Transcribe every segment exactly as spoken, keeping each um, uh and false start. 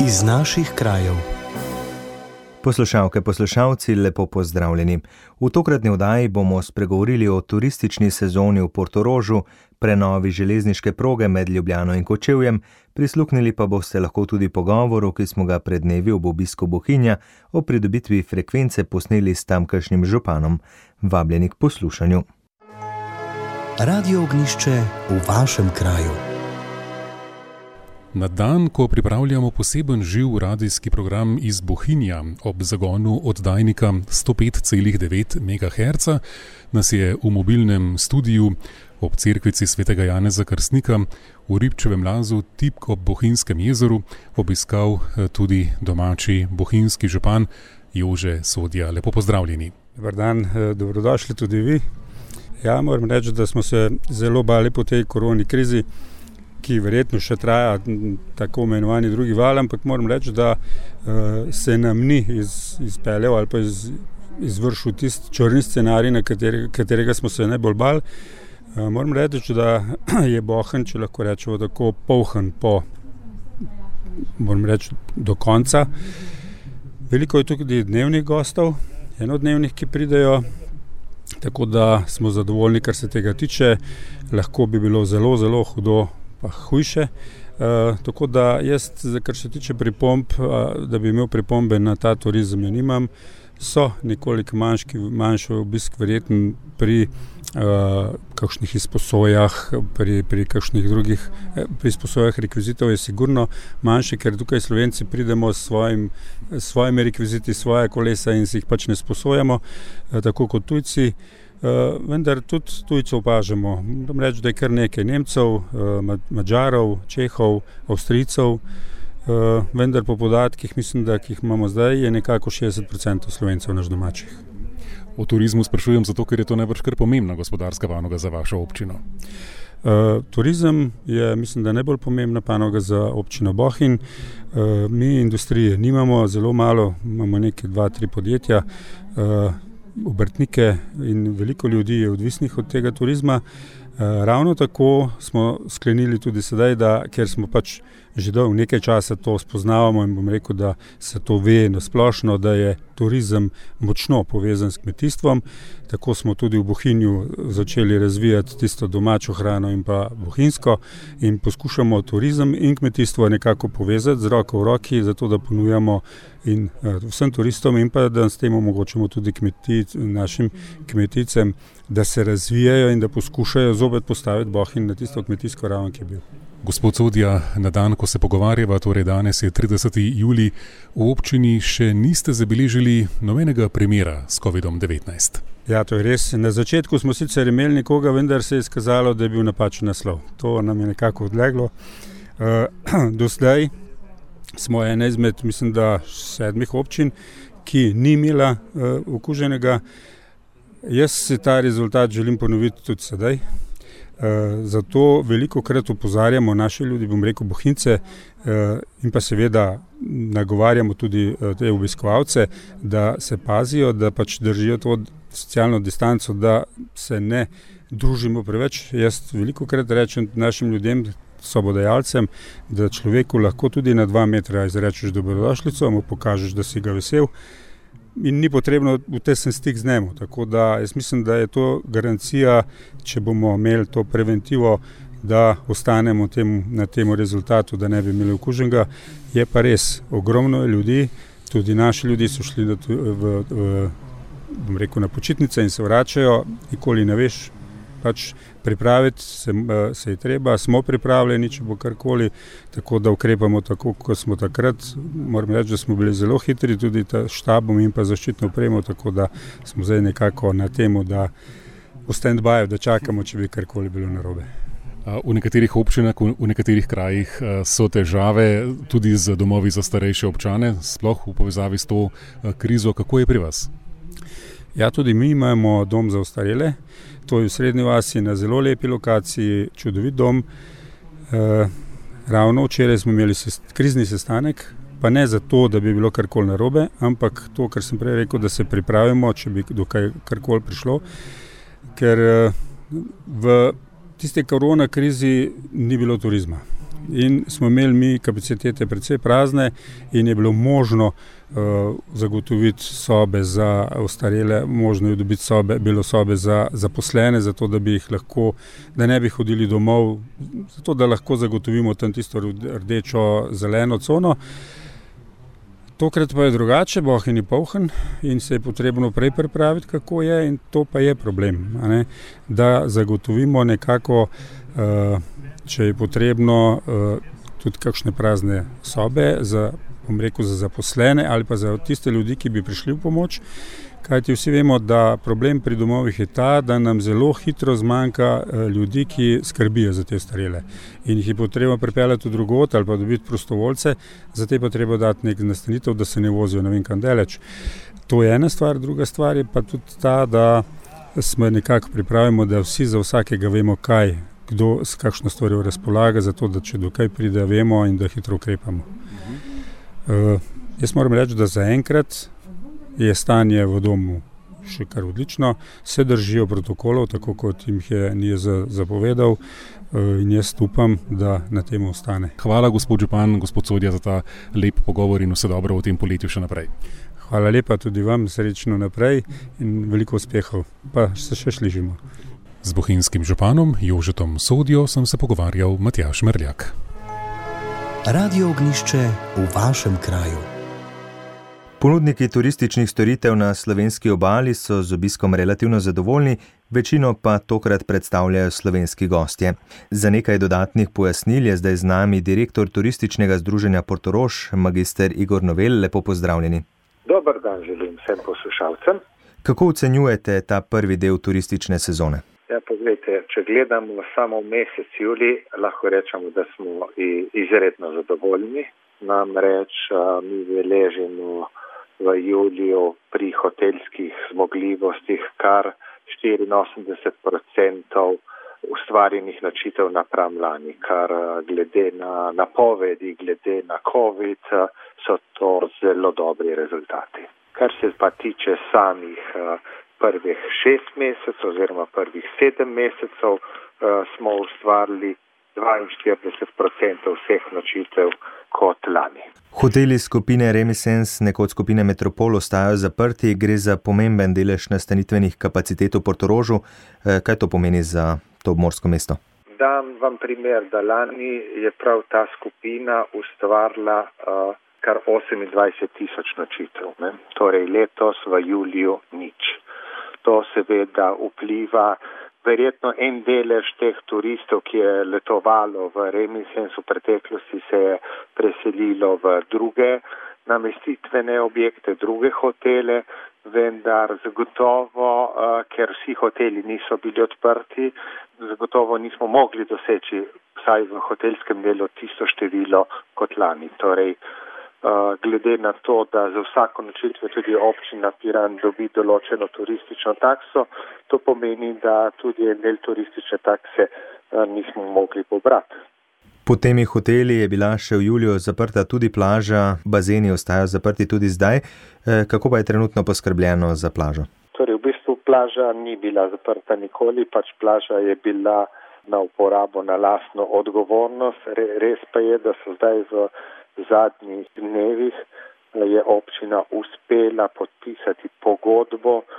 Iz naših krajev. Poslušalke, poslušalci, lepo pozdravljeni. V tokratni oddaji bomo spregovorili o turistični sezoni v Portorožu, prenovi železniške proge med Ljubljano in Kočevjem, prisluhnili pa boste lahko tudi pogovoru, ki smo ga pred dnevi ob obisku Bohinja o pridobitvi frekvence posneli s tamkajšnjim županom. Vabljeni k poslušanju. Radio Ognjišče v vašem kraju. Na dan, ko pripravljamo poseben živ radijski program iz Bohinja ob zagonu oddajnika sto pet celih devet megaherca, nas je v mobilnem studiu ob cerkvici svetega Janeza Krstnika v Ribčevem lazu tipk ob Bohinjskem jezeru obiskal tudi domači bohinjski župan Jože Sodja. Lepo pozdravljeni. Dobar dan, dobrodošli tudi vi. Ja, moram reči, da smo se zelo bali po tej koroni krizi, ki verjetno še traja, tako imenovani drugi val, ampak moram reči, da uh, se nam ni iz, izpeljal ali pa iz, izvršil tisti črni scenarij, na kateri, katerega smo se najbolj bali. Uh, moram reči, da je Bohinj, če lahko rečemo tako, poln po, moram reči, do konca. Veliko je tudi dnevnih gostov, enodnevnih, ki pridejo, tako da smo zadovoljni, kar se tega tiče. Lahko bi bilo zelo, zelo hudo pa hujše. Uh, tako da jaz, kar se tiče pripomb, uh, da bi imel pripombe na ta turizem, jo nimam. So nekoliko manjši, manjši obisk verjeten pri uh, kakšnih izposojah, pri, pri kakšnih drugih pri izposojah rekvizitov je sigurno manjši, ker tukaj Slovenci pridemo s svojim, svojimi rekviziti, svoje kolesa in si jih pač ne sposojamo, uh, tako kot tujci. Uh, vendar tudi tujcev opažamo. Moram reči, da je kar nekaj Nemcev, uh, Mađarov, Čehov, Avstrijcev, uh, vendar po podatkih, mislim, da ki jih imamo zdaj, je nekako šestdeset procentov Slovencev naš domačih. O turizmu sprašujem zato, ker je to najbrž kar pomembna gospodarska panoga za vašo občino. Uh, turizem je, mislim, da najbolj pomembna panoga za občino Bohinj. Uh, mi industrije nimamo, zelo malo, imamo nekaj dva, tri podjetja, uh, obrtnike in veliko ljudi je odvisnih od tega turizma. Ravno tako smo sklenili tudi sedaj, da ker smo pač že dolgo nekaj časa to spoznavamo in bom rekel, da se to ve nasplošno, da je turizem močno povezan s kmetijstvom. Tako smo tudi v Bohinju začeli razvijati tisto domačo hrano in pa bohinjsko in poskušamo turizem in kmetijstvo nekako povezati z roko v roki, zato da ponujamo in uh, vsem turistom in pa da s tem omogočamo tudi kmetij, našim kmeticem, da se razvijajo in da poskušajo zopet postaviti Bohinj na tisto kmetijsko raven, ki je bil. Gospod Sodja, na dan, ko se pogovarjava, torej danes je trideseti julij, v občini še niste zabeležili nobenega primera s kovidom devetnajst. Ja, to je res. Na začetku smo sicer imeli nekoga, vendar se je izkazalo, da je bil napačen naslov. To nam je nekako odleglo. Uh, do zdaj smo ena izmed, mislim, da sedmih občin, ki ni imela uh, okuženega. Jaz se ta rezultat želim ponoviti tudi sedaj. Uh, zato veliko krat opozarjamo naše ljudi, bom rekel Bohinjce, uh, in pa seveda nagovarjamo tudi uh, te obiskovalce, da se pazijo, da pač držijo to socialno distanco, da se ne družimo preveč. Jaz veliko krat rečem našim ljudem, sobodajalcem, da človeku lahko tudi na dva metra izrečeš dobrodošlico, mu pokažeš, da si ga vesel in ni potrebno v tesen stik z njemu. Tako da jaz mislim, da je to garancija, če bomo imeli to preventivo, da ostanemo tem, na tem rezultatu, da ne bi imeli okuženega. Je pa res, ogromno ljudi, tudi naši ljudi so šli v, v, v, bom rekel, na počitnice in se vračajo, nikoli ne veš, pač pripraviti se, se je treba, smo pripravljeni, če bo karkoli, tako da ukrepamo tako, kot smo takrat. Moram reči, da smo bili zelo hitri, tudi ta štabom in pa zaščitno opremo, tako da smo zdaj nekako na temu, da v stand-byju, da čakamo, če bi karkoli bilo narobe. V nekaterih občinah, v nekaterih krajih so težave tudi z domovi za starejše občane, sploh v povezavi s to krizo. Kako je pri vas? Ja, tudi mi imamo dom za ostarele. To je v Srednji vasi na zelo lepi lokaciji, čudovit dom. E, ravno včeraj smo imeli sest, krizni sestanek, pa ne zato, da bi bilo karkoli narobe, ampak to, kar sem prej rekel, da se pripravimo, če bi do kaj karkoli prišlo. Ker v tiste korona krizi ni bilo turizma. In smo imeli mi kapacitete precej prazne in je bilo možno uh, zagotoviti sobe za ostarele, možno je dobiti sobe, bilo sobe za zaposlene, zato da bi jih lahko, da ne bi hodili domov, zato da lahko zagotovimo tam tisto rdečo zeleno cono. Tokrat pa je drugače, bohinj je polhen in se je potrebno prej pripraviti, kako je, in to pa je problem, a ne? Da zagotovimo nekako, če je potrebno, tudi kakšne prazne sobe za, bom rekel, za zaposlene ali pa za tiste ljudi, ki bi prišli v pomoč. Kajti vsi vemo, da problem pri domovih je ta, da nam zelo hitro zmanjka ljudi, ki skrbijo za te ostarele. In jih je potrebno pripeljati v drugot ali pa dobiti prostovoljce, zato je pa treba dati nek nastanitev, da se ne vozijo ne vem kam daleč. To je ena stvar, druga stvar je pa tudi ta, da smo nekako pripravimo, da vsi za vsakega vemo, kaj, kdo s kakšno stvarjo razpolaga, zato da če do kaj pride, vemo in da hitro ukrepamo. Uh, jaz moram reči, da zaenkrat je stanje v domu še kar odlično, se držijo protokolov, tako kot jim je Niez zapovedal, in jaz upam, da na tem ostane. Hvala, gospod župan, gospod Sodja, za ta lep pogovor in vse dobro v tem poletju še naprej. Hvala lepa tudi vam, srečno naprej in veliko uspehov, pa se še slišimo. Z bohinjskim županom Jožetom Sodjo sem se pogovarjal Matjaž Merljak. Radio Ognjišče v vašem kraju. Ponudniki turističnih storitev na slovenski obali so z obiskom relativno zadovoljni, večino pa tokrat predstavljajo slovenski gostje. Za nekaj dodatnih pojasnil je zdaj z nami direktor turističnega združenja Portorož, magister Igor Novel. Lepo pozdravljeni. Dober dan želim vsem poslušalcem. Kako ocenjujete ta prvi del turistične sezone? Ja, pogledajte, če gledamo samo mesec julij, lahko rečemo, da smo izredno zadovoljni. Namreč mi beležimo v juliju pri hotelskih zmogljivostih kar štiriinosemdeset procentov ustvarjenih nočitev napram lani, kar glede na napovedi, glede na COVID, so to zelo dobri rezultati. Kar se pa tiče samih prvih šest mesecev oziroma prvih sedem mesecev, smo ustvarili dvainštirideset procentov vseh nočitev kot lani. Hoteli skupine Remisens, nekoč skupine Metropol, ostajajo zaprti, gre za pomemben delež nastanitvenih kapacitet v Portorožu. Kaj to pomeni za to obmorsko mesto? Dam vam primer, da lani je prav ta skupina ustvarila uh, kar osemindvajset tisoč nočitev. Ne? Torej letos v juliju nič. To seveda vpliva. Verjetno en delež teh turistov, ki je letovalo v Remisens v preteklosti, se je preselilo v druge namestitvene objekte, druge hotele, vendar zagotovo, ker vsi hoteli niso bili odprti, zagotovo nismo mogli doseči vsaj v hotelskem delu tisto število kot lani. Torej, glede na to, da za vsako nočitve tudi občina Piran dobi določeno turistično takso, to pomeni, da tudi en del turistične takse nismo mogli pobrati. Po temi hoteli je bila še v juliju zaprta tudi plaža, bazeni ostajajo zaprti tudi zdaj. Kako pa je trenutno poskrbljeno za plažo? Torej, v bistvu plaža ni bila zaprta nikoli, pač plaža je bila na uporabo na lastno odgovornost. Res pa je, da so zdaj v V zadnjih dnevih je občina uspela podpisati pogodbo uh,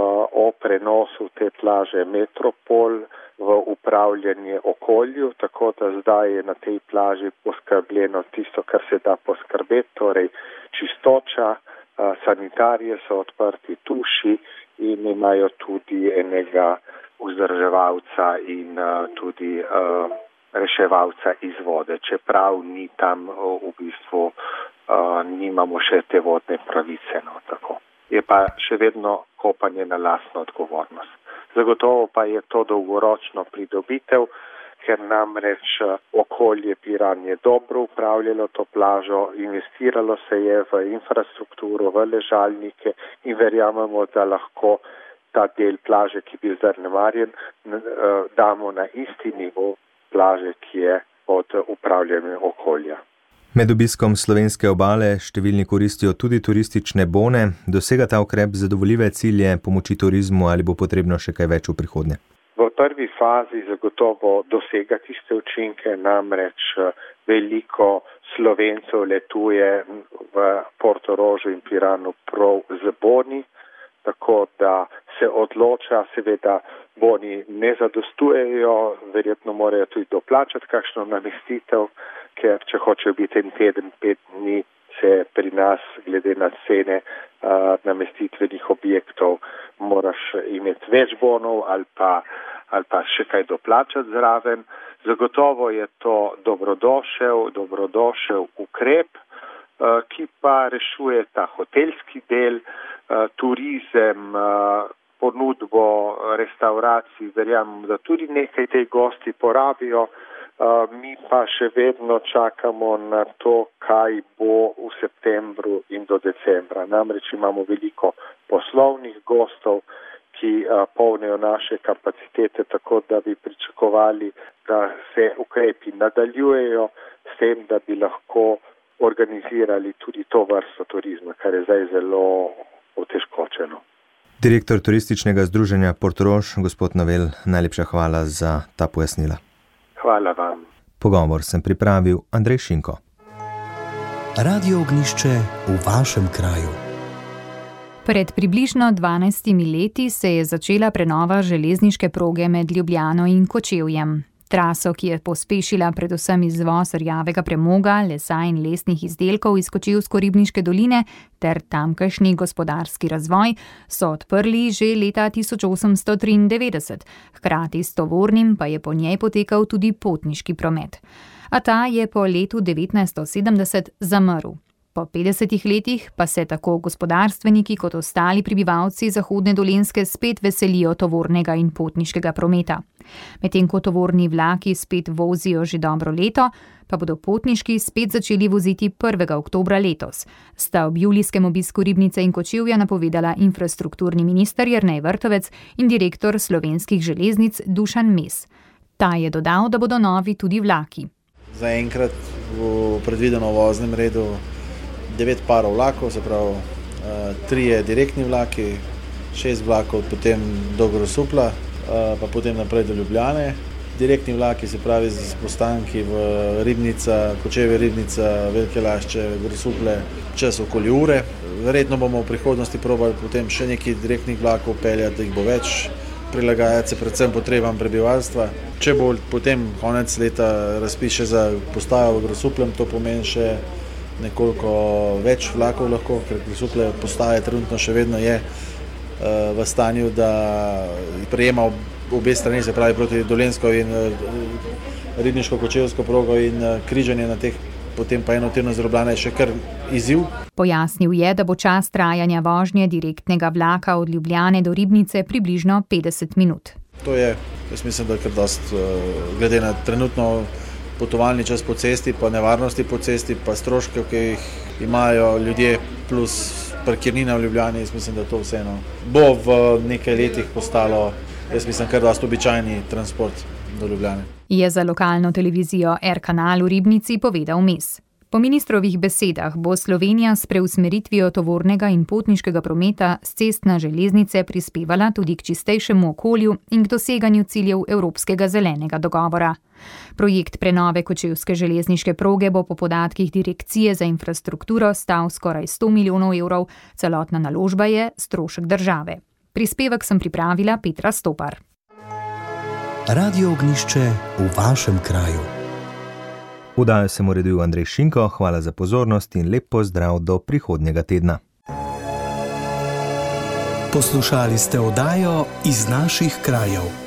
o prenosu te plaže Metropol v upravljanje okolju, tako da zdaj je na tej plaži poskrbljeno tisto, kar se da poskrbeti, torej čistoča, uh, sanitarije so odprti, tuši in imajo tudi enega vzdrževalca in uh, tudi uh, reševalca iz vode, čeprav ni tam v bistvu, uh, nimamo še te vodne pravice. No, tako. Je pa še vedno kopanje na lastno odgovornost. Zagotovo pa je to dolgoročno pridobitev, ker namreč okolje Piran je dobro upravljalo to plažo, investiralo se je v infrastrukturo, v ležalnike in verjamemo, da lahko ta del plaže, ki bi zdaj zanemarjen, damo na isti nivo plaže, ki je pod upravljanjem okolja. Med obiskom slovenske obale številni koristijo tudi turistične bone. Dosega ta ukrep zadovoljive cilje pomoči turizmu ali bo potrebno še kaj več v prihodnje? v prvi fazi zagotovo dosega tiste učinke, namreč veliko Slovencev letuje v Portorožu in Piranu prav z boni, tako da se odloča, seveda boni ne zadostujejo, verjetno morajo tudi doplačati kakšno namestitev, ker če hočejo biti en teden, pet dni, se pri nas glede na cene uh, namestitvenih objektov moraš imeti več bonov ali pa, ali pa še kaj doplačati zraven. Zagotovo je to dobrodošel, dobrodošel ukrep, uh, ki pa rešuje ta hotelski del, uh, turizem, uh, ponudbo restauracij, verjamem, da tudi nekaj tej gosti porabijo. Uh, mi pa še vedno čakamo na to, kaj bo v septembru in do decembra. Namreč imamo veliko poslovnih gostov, ki uh, polnijo naše kapacitete, tako da bi pričakovali, da se ukrepi nadaljujejo s tem, da bi lahko organizirali tudi to vrsto turizma, kar je zdaj zelo otežkočeno. Direktor turističnega združenja Portorož, gospod Navel, najlepša hvala za ta pojasnila. Hvala vam. Pogovor sem pripravil Andrej Šinko. Radio Ognjišče v vašem kraju. Pred približno dvanajstimi leti se je začela prenova železniške proge med Ljubljano in Kočevjem. Traso, ki je pospešila predvsem izvoz rjavega premoga, lesa in lesnih izdelkov iz Kočevsko-Ribniške doline ter tamkajšnji gospodarski razvoj, so odprli že leta tisoč osemsto triindevetdeset, hkrati s tovornim pa je po njej potekal tudi potniški promet. A ta je po letu devetnajststo sedemdeset zamrl. Po petdesetih letih pa se tako gospodarstveniki kot ostali prebivalci Zahodne Dolenjske spet veselijo tovornega in potniškega prometa. Medtem ko tovorni vlaki spet vozijo že dobro leto, pa bodo potniški spet začeli voziti prvega oktobra letos, sta ob julijskem obisku Ribnice in Kočevja napovedala infrastrukturni minister Jernej Vrtovec in direktor Slovenskih železnic Dušan Mes. Ta je dodal, da bodo novi tudi vlaki. Zaenkrat v predvideno voznem redu devet parov vlakov, se pravi trije direktni vlaki, šest vlakov potem do Grosupla, pa potem naprej do Ljubljane. Direktni vlaki, se pravi z postanki v Ribnica, Kočevje, Ribnica, Velike Lašče, Grosuple, čas okoli ure. Verjetno bomo v prihodnosti probali potem še nekaj direktnih vlakov peljati, da jih bo več, prilagajati se predvsem potrebam prebivalstva. Če bo potem konec leta razpis še za postajo v Grosuplem, to pomeni še nekoliko več vlakov lahko, ker Grosuple postaje trenutno še vedno je v stanju, da prejema obe strani, se pravi proti Dolenjsko in Ribniško-Kočevsko progo in križanje na teh, potem pa enotirno z Ljubljane je še kar izziv. Pojasnil je, da bo čas trajanja vožnje direktnega vlaka od Ljubljane do Ribnice približno petdeset minut. To je, jaz mislim, da je kar dost, glede na trenutno potovalni čas po cesti, pa nevarnosti po cesti, pa stroške, ki jih imajo ljudje, plus parkirnina v Ljubljani, jaz mislim, da to vseeno bo v nekaj letih postalo, jaz mislim, kar dost običajni transport do Ljubljane. Je za lokalno televizijo R Kanal v Ribnici povedal Mes. Po ministrovih besedah bo Slovenija s preusmeritvijo tovornega in potniškega prometa s cest na železnice prispevala tudi k čistejšemu okolju in k doseganju ciljev Evropskega zelenega dogovora. Projekt prenove kočevske železniške proge bo po podatkih Direkcije za infrastrukturo stal skoraj sto milijonov evrov, celotna naložba je strošek države. Prispevek sem pripravila Petra Stopar. Radio Ognjišče v vašem kraju. Vdajo sem uredil Andrej Šinko, hvala za pozornost in lep pozdrav do prihodnjega tedna. Poslušali ste oddajo Iz naših krajev.